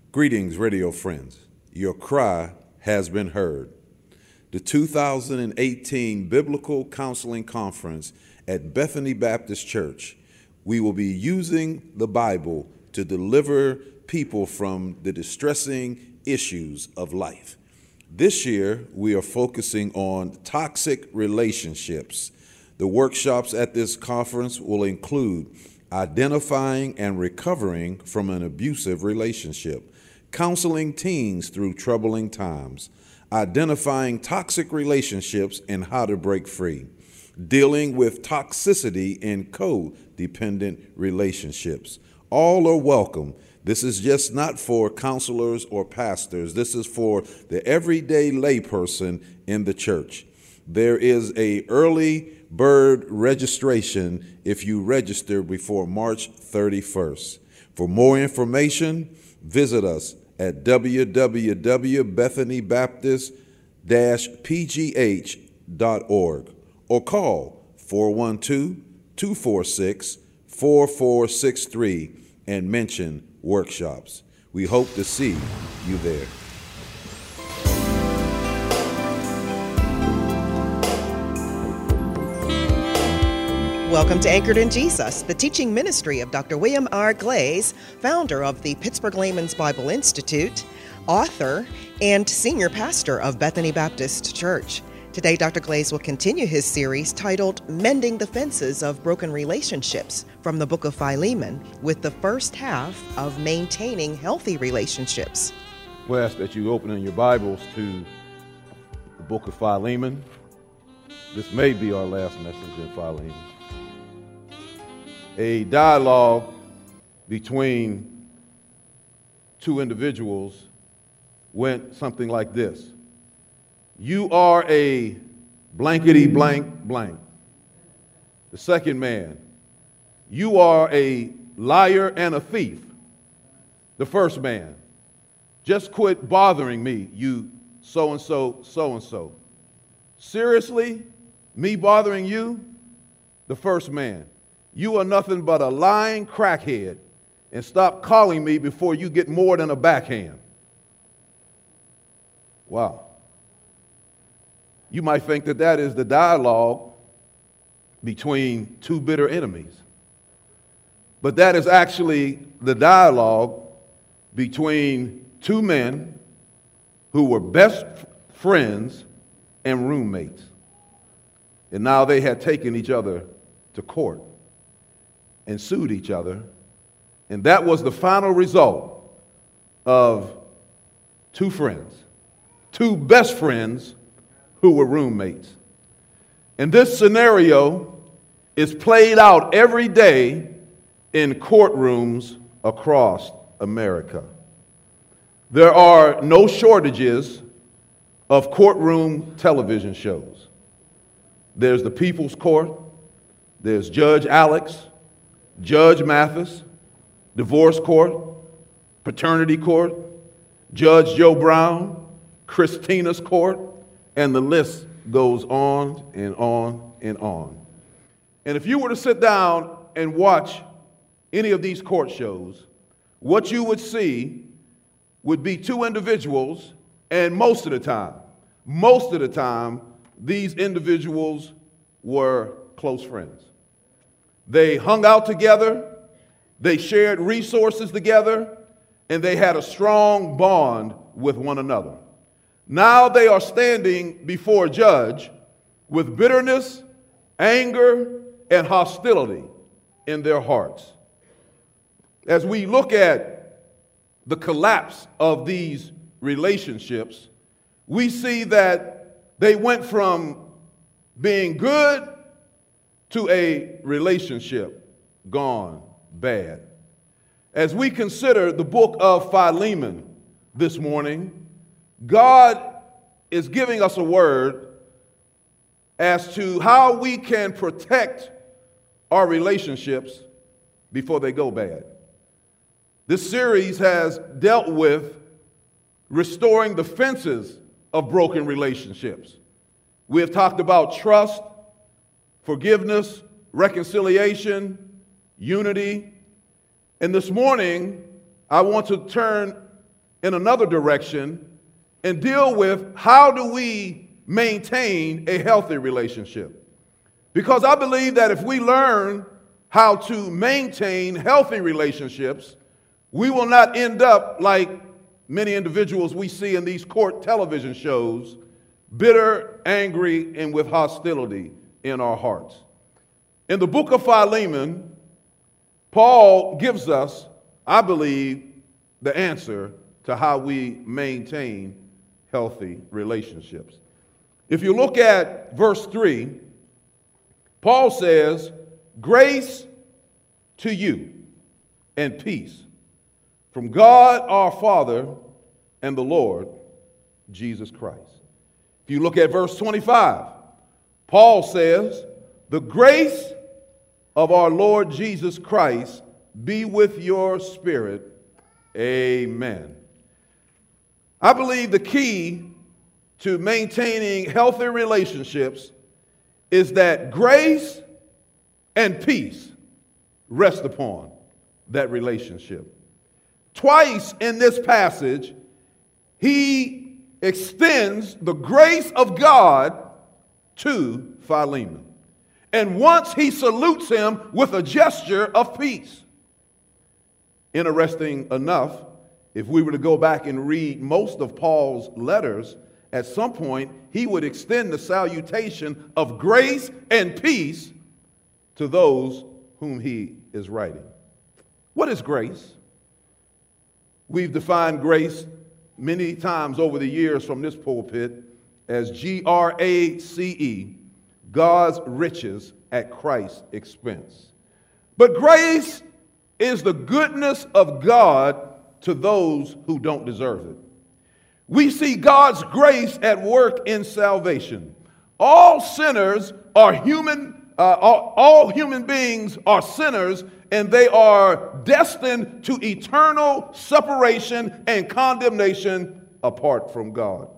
Greetings, radio friends. Your cry has been heard. The 2018 Biblical Counseling Conference at Bethany Baptist Church. We will be using the Bible to deliver people from the distressing issues of life. This year, we are focusing on toxic relationships. The workshops at this conference will include identifying and recovering from an abusive relationship, counseling teens through troubling times, identifying toxic relationships and how to break free, dealing with toxicity in codependent relationships. All are welcome. This is just not for counselors or pastors. This is for the everyday layperson in the church. There is an early bird registration if you register before March 31st. For more information, visit us at www.bethanybaptist-pgh.org or call 412-246-4463 and mention workshops. We hope to see you there. Welcome to Anchored in Jesus, the teaching ministry of Dr. William R. Glaze, founder of the Pittsburgh Layman's Bible Institute, author, and senior pastor of Bethany Baptist Church. Today, Dr. Glaze will continue his series titled Mending the Fences of Broken Relationships from the book of Philemon, with the first half of Maintaining Healthy Relationships. We ask that you open in your Bibles to the book of Philemon. This may be our last message in Philemon. A dialogue between two individuals went something like this. You are a blankety blank blank. The second man, you are a liar and a thief. The first man, just quit bothering me, you so-and-so, so-and-so. Seriously, me bothering you? The first man, you are nothing but a lying crackhead, and stop calling me before you get more than a backhand. Wow. You might think that that is the dialogue between two bitter enemies. But that is actually the dialogue between two men who were best friends and roommates. And now they had taken each other to court and sued each other. And that was the final result of two friends, two best friends who were roommates. And this scenario is played out every day in courtrooms across America. There are no shortages of courtroom television shows. There's the People's Court, there's Judge Alex, Judge Mathis, Divorce Court, Paternity Court, Judge Joe Brown, Christina's Court, and the list goes on and on and on. And if you were to sit down and watch any of these court shows, what you would see would be two individuals, and most of the time, these individuals were close friends. They hung out together, they shared resources together, and they had a strong bond with one another. Now they are standing before a judge with bitterness, anger, and hostility in their hearts. As we look at the collapse of these relationships, we see that they went from being good to a relationship gone bad. As we consider the book of Philemon this morning, God is giving us a word as to how we can protect our relationships before they go bad. This series has dealt with restoring the fences of broken relationships. We have talked about trust, forgiveness, reconciliation, unity. And this morning, I want to turn in another direction and deal with how do we maintain a healthy relationship. Because I believe that if we learn how to maintain healthy relationships, we will not end up like many individuals we see in these court television shows, bitter, angry, and with hostility in our hearts. In the book of Philemon, Paul gives us, I believe, the answer to how we maintain healthy relationships. If you look at verse 3, Paul says, "Grace to you and peace from God our Father and the Lord Jesus Christ." If you look at verse 25, Paul says, "The grace of our Lord Jesus Christ be with your spirit. Amen." I believe the key to maintaining healthy relationships is that grace and peace rest upon that relationship. Twice in this passage, he extends the grace of God to Philemon. And once he salutes him with a gesture of peace. Interesting enough, if we were to go back and read most of Paul's letters, at some point he would extend the salutation of grace and peace to those whom he is writing. What is grace? We've defined grace many times over the years from this pulpit as GRACE, God's riches at Christ's expense. But grace is the goodness of God to those who don't deserve it. We see God's grace at work in salvation. All sinners are human. All human beings are sinners, and they are destined to eternal separation and condemnation apart from God.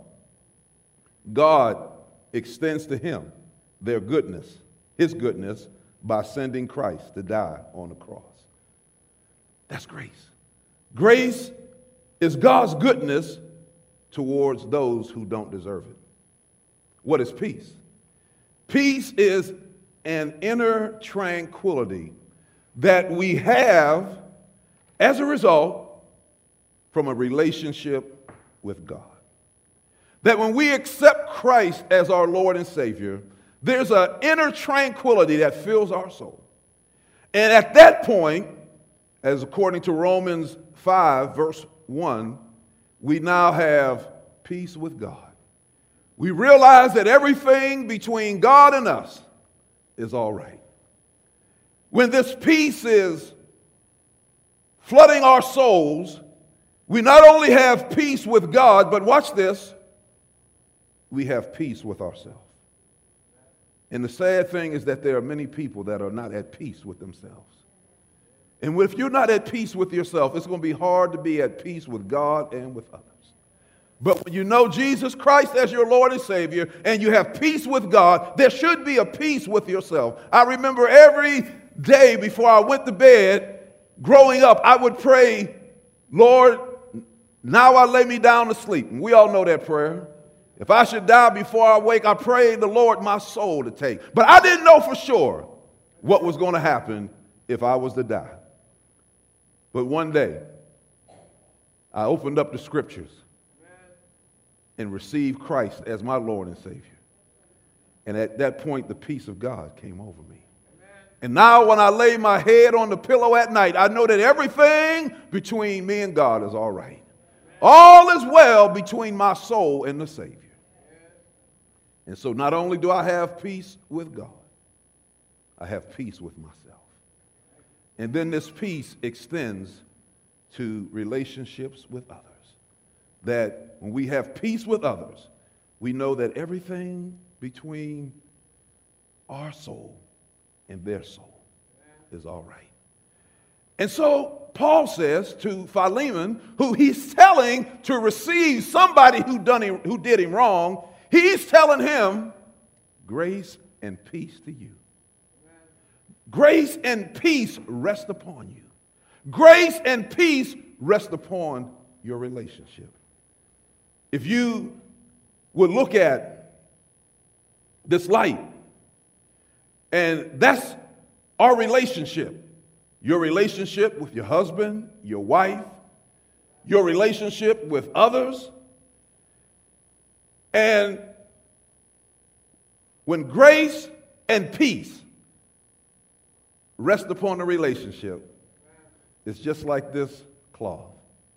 God extends to him their goodness, his goodness, by sending Christ to die on the cross. That's grace. Grace is God's goodness towards those who don't deserve it. What is peace? Peace is an inner tranquility that we have as a result from a relationship with God. That when we accept Christ as our Lord and Savior, there's an inner tranquility that fills our soul. And at that point, as according to Romans 5, verse 1, we now have peace with God. We realize that everything between God and us is all right. When this peace is flooding our souls, we not only have peace with God, but watch this, we have peace with ourselves. And the sad thing is that there are many people that are not at peace with themselves. And if you're not at peace with yourself, it's going to be hard to be at peace with God and with others. But when you know Jesus Christ as your Lord and Savior, and you have peace with God, there should be a peace with yourself. I remember every day before I went to bed, growing up, I would pray, "Lord, now I lay me down to sleep." And we all know that prayer. If I should die before I wake, I pray the Lord my soul to take. But I didn't know for sure what was going to happen if I was to die. But one day, I opened up the scriptures and received Christ as my Lord and Savior. And at that point, the peace of God came over me. And now when I lay my head on the pillow at night, I know that everything between me and God is all right. All is well between my soul and the Savior. And so not only do I have peace with God, I have peace with myself. And then this peace extends to relationships with others. That when we have peace with others, we know that everything between our soul and their soul is all right. And so Paul says to Philemon, who he's telling to receive somebody who did him wrong, he's telling him, grace and peace to you. Grace and peace rest upon you. Grace and peace rest upon your relationship. If you would look at this light, and that's our relationship. Your relationship with your husband, your wife, your relationship with others. And when grace and peace rest upon the relationship, it's just like this cloth,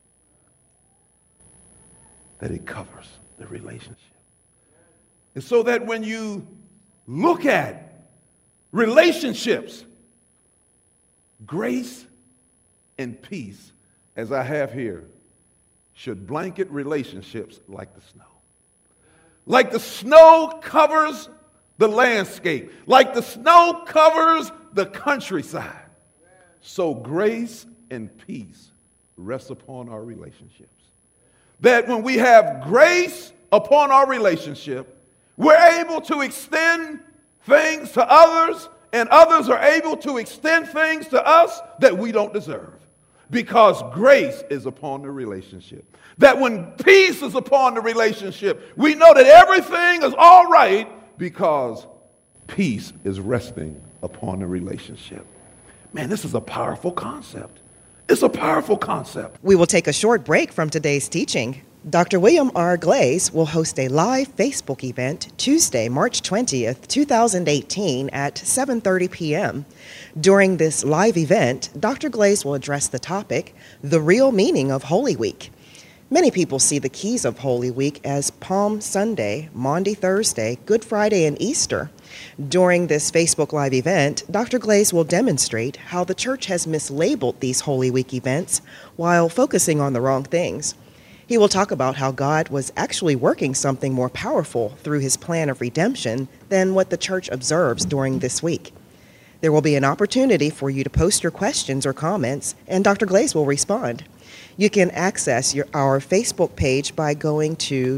that it covers the relationship. And so that when you look at relationships, grace and peace, as I have here, should blanket relationships like the snow. Like the snow covers the landscape, like the snow covers the countryside, so grace and peace rest upon our relationships. That when we have grace upon our relationship, we're able to extend things to others, and others are able to extend things to us that we don't deserve, because grace is upon the relationship. That when peace is upon the relationship, we know that everything is all right because peace is resting upon the relationship. Man, this is a powerful concept. It's a powerful concept. We will take a short break from today's teaching. Dr. William R. Glaze will host a live Facebook event Tuesday, March 20th, 2018 at 7:30 p.m. During this live event, Dr. Glaze will address the topic, the real meaning of Holy Week. Many people see the keys of Holy Week as Palm Sunday, Maundy Thursday, Good Friday, and Easter. During this Facebook Live event, Dr. Glaze will demonstrate how the church has mislabeled these Holy Week events while focusing on the wrong things. He will talk about how God was actually working something more powerful through his plan of redemption than what the church observes during this week. There will be an opportunity for you to post your questions or comments, and Dr. Glaze will respond. You can access our Facebook page by going to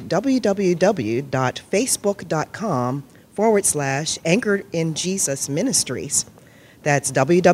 www.facebook.com/Anchored in Jesus Ministries. That's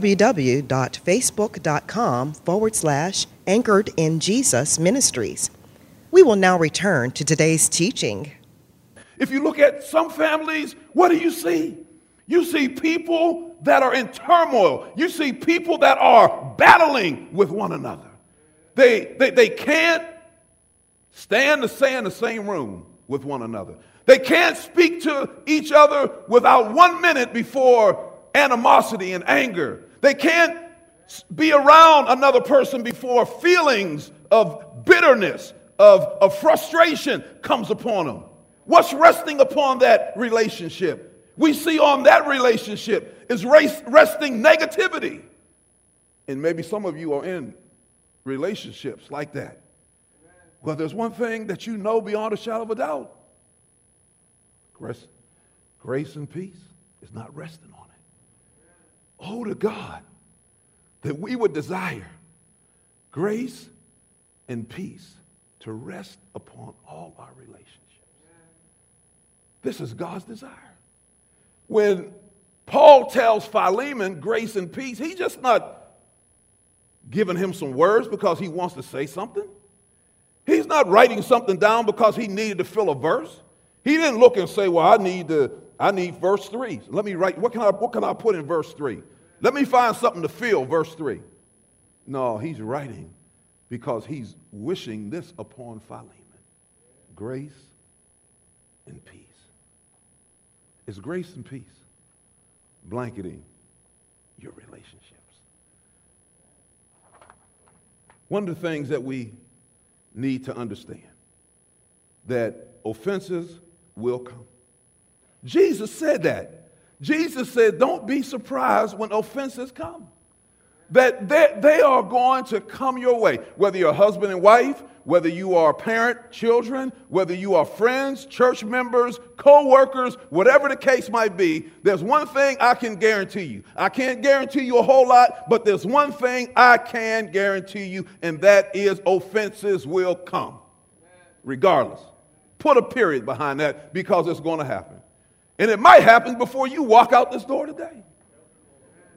www.facebook.com/Anchored in Jesus Ministries. We will now return to today's teaching. If you look at some families, what do you see? You see people that are in turmoil. You see people that are battling with one another. They can't stand to stay in the same room with one another. They can't speak to each other without 1 minute before animosity and anger. They can't be around another person before feelings of bitterness, of frustration comes upon them. What's resting upon that relationship? We see on that relationship is resting negativity. And maybe some of you are in relationships like that. Well, there's one thing that you know beyond a shadow of a doubt. Grace and peace is not resting on it. Oh, to God, that we would desire grace and peace to rest upon all our relationships. This is God's desire. When Paul tells Philemon grace and peace, he's just not giving him some words because he wants to say something. He's not writing something down because he needed to fill a verse. He didn't look and say, well, I need verse 3. So let me write, what can I put in verse 3? Let me find something to fill verse 3. No, he's writing because he's wishing this upon Philemon. Grace and peace. It's grace and peace blanketing your relationships. One of the things that we need to understand, that offenses will come. Jesus said that. Jesus said, don't be surprised when offenses come. That they are going to come your way. Whether you're a husband and wife, whether you are a parent, children, whether you are friends, church members, co-workers, whatever the case might be, there's one thing I can guarantee you. I can't guarantee you a whole lot, but there's one thing I can guarantee you, and that is offenses will come. Regardless. Put a period behind that because it's going to happen. And it might happen before you walk out this door today.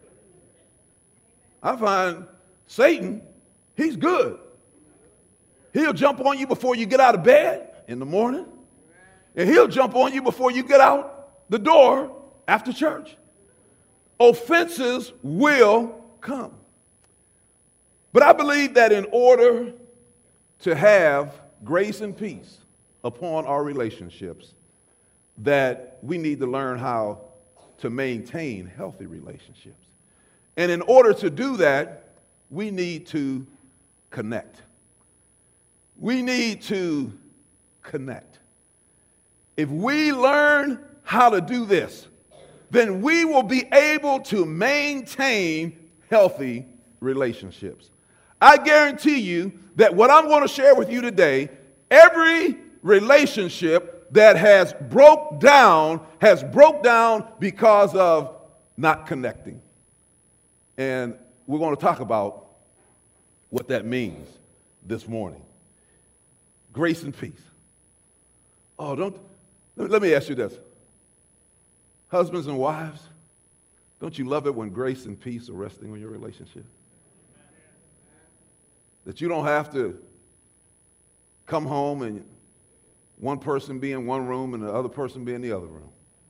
I find Satan, he's good. He'll jump on you before you get out of bed in the morning. And he'll jump on you before you get out the door after church. Offenses will come. But I believe that in order to have grace and peace upon our relationships, that we need to learn how to maintain healthy relationships. And in order to do that, we need to connect. We need to connect. If we learn how to do this, then we will be able to maintain healthy relationships. I guarantee you that what I'm going to share with you today, every relationship that has broke down because of not connecting. And we're going to talk about what that means this morning. Grace and peace. Let me ask you this. Husbands and wives, don't you love it when grace and peace are resting on your relationship? That you don't have to come home and one person be in one room and the other person be in the other room.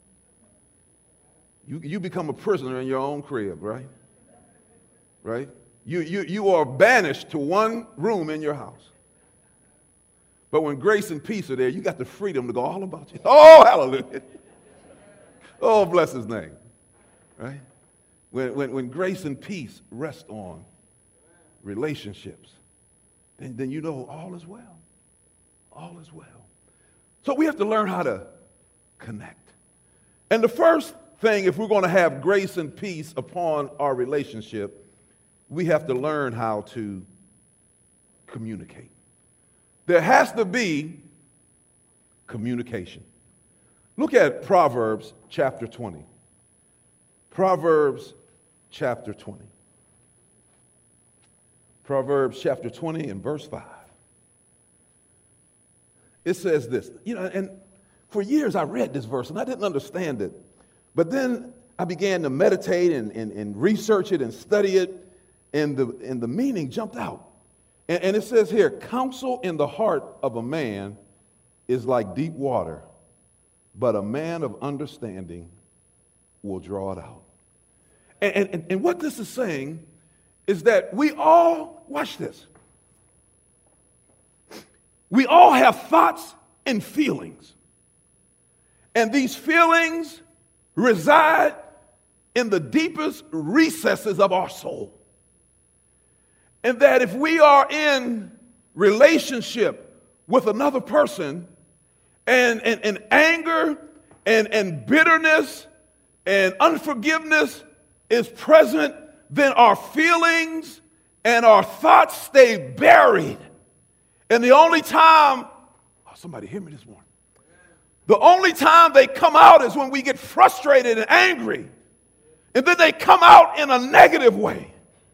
You become a prisoner in your own crib, right? Right? You are banished to one room in your house. But when grace and peace are there, you got the freedom to go all about you. Oh, hallelujah. Oh, bless his name. Right? When grace and peace rest on relationships, then you know all is well. All is well. So we have to learn how to connect. And the first thing, if we're going to have grace and peace upon our relationship, we have to learn how to communicate. There has to be communication. Look at Proverbs chapter 20. Proverbs chapter 20. Proverbs chapter 20 and verse 5. It says this, and for years I read this verse and I didn't understand it. But then I began to meditate and research it and study it, and the meaning jumped out. And it says here, counsel in the heart of a man is like deep water, but a man of understanding will draw it out. And what this is saying is that we all, watch this, we all have thoughts and feelings. And these feelings reside in the deepest recesses of our soul. And that if we are in relationship with another person and anger and bitterness and unforgiveness is present, then our feelings and our thoughts stay buried. And the only time, somebody hear me this morning. The only time they come out is when we get frustrated and angry. And then they come out in a negative way.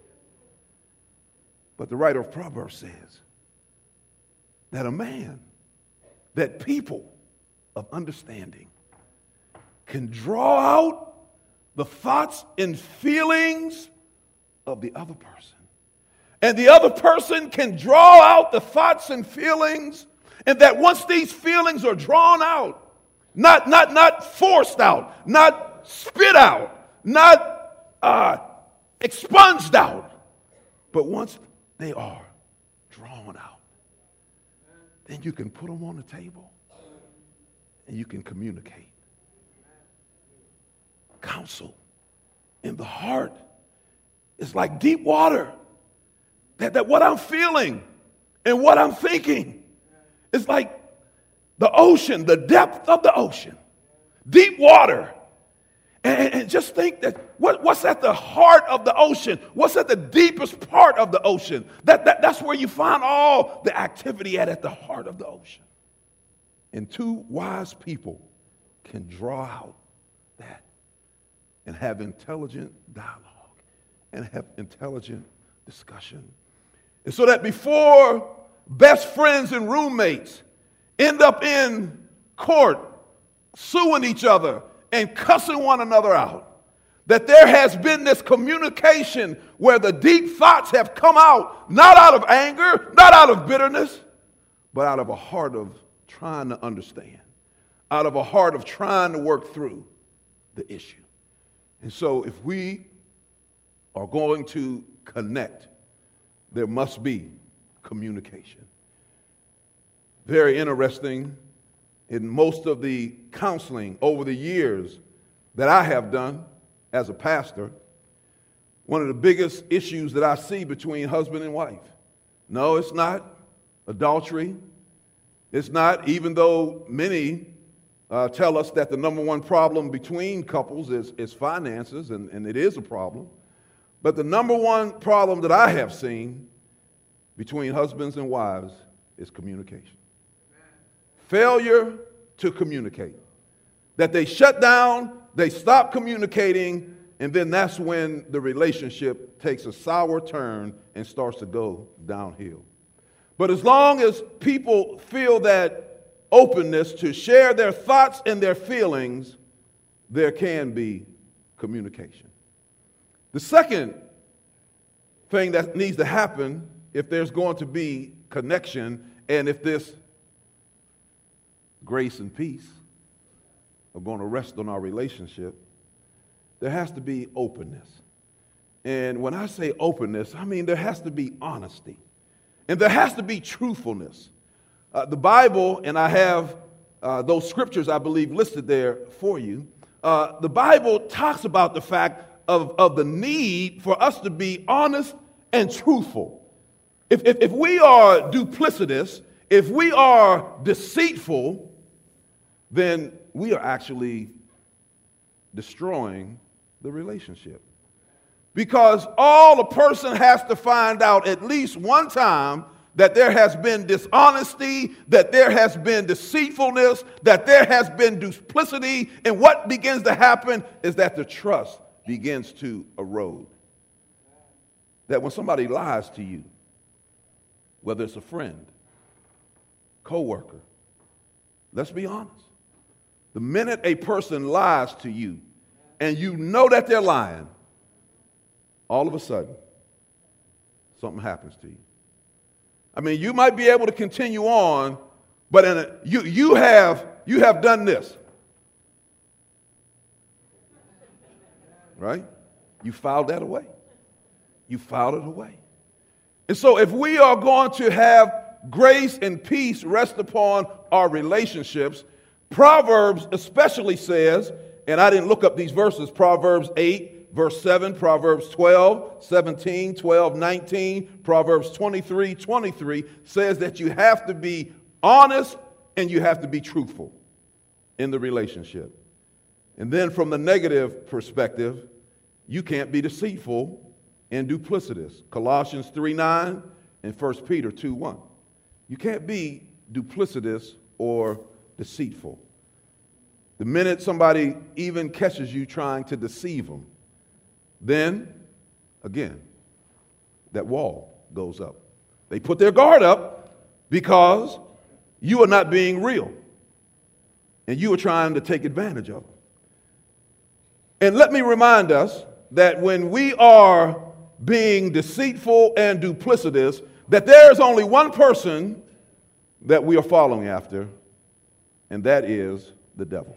But the writer of Proverbs says that that people of understanding can draw out the thoughts and feelings of the other person. And the other person can draw out the thoughts and feelings, and that once these feelings are drawn out, not forced out, not spit out, not expunged out, but once they are drawn out, then you can put them on the table and you can communicate. Counsel in the heart is like deep water. That what I'm feeling and what I'm thinking is like the ocean, the depth of the ocean, deep water. And just think that what's at the heart of the ocean, what's at the deepest part of the ocean, that's where you find all the activity at the heart of the ocean. And two wise people can draw out that and have intelligent dialogue and have intelligent discussion. And so that before best friends and roommates end up in court suing each other and cussing one another out, that there has been this communication where the deep thoughts have come out, not out of anger, not out of bitterness, but out of a heart of trying to understand, out of a heart of trying to work through the issue. And so if we are going to connect, there must be communication. Very interesting, in most of the counseling over the years that I have done as a pastor, one of the biggest issues that I see between husband and wife, no, it's not adultery. It's not, even though many tell us that the number one problem between couples is finances, and it is a problem. But the number one problem that I have seen between husbands and wives is communication. Failure to communicate. That they shut down, they stop communicating, and then that's when the relationship takes a sour turn and starts to go downhill. But as long as people feel that openness to share their thoughts and their feelings, there can be communication. The second thing that needs to happen if there's going to be connection, and if this grace and peace are going to rest on our relationship, there has to be openness. And when I say openness, I mean there has to be honesty. And there has to be truthfulness. The Bible, and I have those scriptures, I believe, listed there for you. The Bible talks about the fact of the need for us to be honest and truthful. If we are duplicitous, if we are deceitful, then we are actually destroying the relationship. Because all a person has to find out at least one time that there has been dishonesty, that there has been deceitfulness, that there has been duplicity, and what begins to happen is that the trust begins to erode. That when somebody lies to you, whether it's a friend, coworker, let's be honest. The minute a person lies to you and you know that they're lying, all of a sudden, something happens to you. I mean, you might be able to continue on, but you have done this, right? You filed that away. You filed it away. And so if we are going to have grace and peace rest upon our relationships, Proverbs especially says, and I didn't look up these verses, Proverbs 8, verse 7, Proverbs 12, 17, 12, 19, Proverbs 23, 23 says that you have to be honest and you have to be truthful in the relationship. And then from the negative perspective, you can't be deceitful and duplicitous. Colossians 3:9 and 1 Peter 2:1. You can't be duplicitous or deceitful. The minute somebody even catches you trying to deceive them, then, again, that wall goes up. They put their guard up because you are not being real. And you are trying to take advantage of them. And let me remind us that when we are being deceitful and duplicitous, that there is only one person that we are following after, and that is the devil.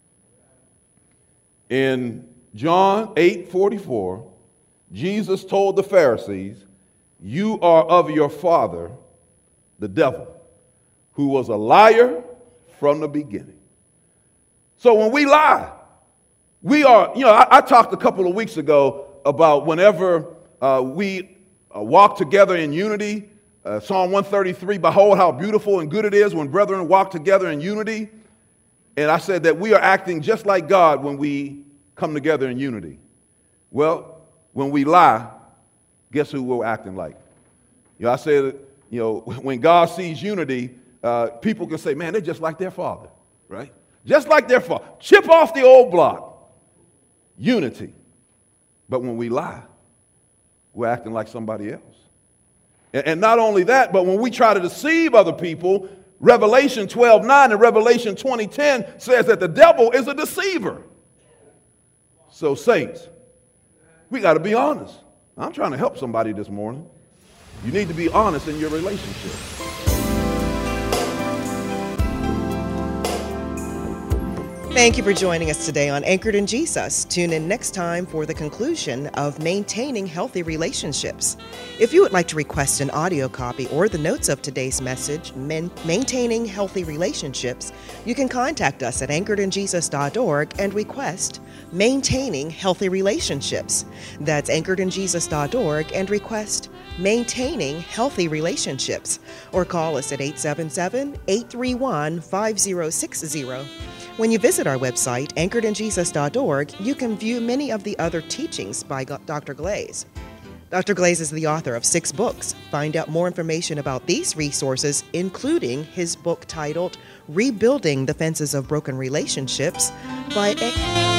In John 8:44, Jesus told the Pharisees, "You are of your father, the devil, who was a liar from the beginning." So when we lie, we are, I talked a couple of weeks ago about whenever we walk together in unity, Psalm 133, "Behold how beautiful and good it is when brethren walk together in unity." And I said that we are acting just like God when we come together in unity. Well, when we lie, guess who we're acting like? I said, when God sees unity, people can say, man, they're just like their father, right? Just like their father. Chip off the old block. Unity. But when we lie, we're acting like somebody else. And not only that, but when we try to deceive other people, Revelation 12:9 and Revelation 20:10 says that the devil is a deceiver. So saints, we got to be honest. I'm trying to help somebody this morning. You need to be honest in your relationship. Thank you for joining us today on Anchored in Jesus. Tune in next time for the conclusion of Maintaining Healthy Relationships. If you would like to request an audio copy or the notes of today's message, Maintaining Healthy Relationships, you can contact us at anchoredinjesus.org and request Maintaining Healthy Relationships. That's anchoredinjesus.org and request Maintaining Healthy Relationships. Or call us at 877-831-5060. When you visit our website, anchoredinjesus.org, you can view many of the other teachings by Dr. Glaze. Dr. Glaze is the author of 6 books. Find out more information about these resources, including his book titled Rebuilding the Fences of Broken Relationships, by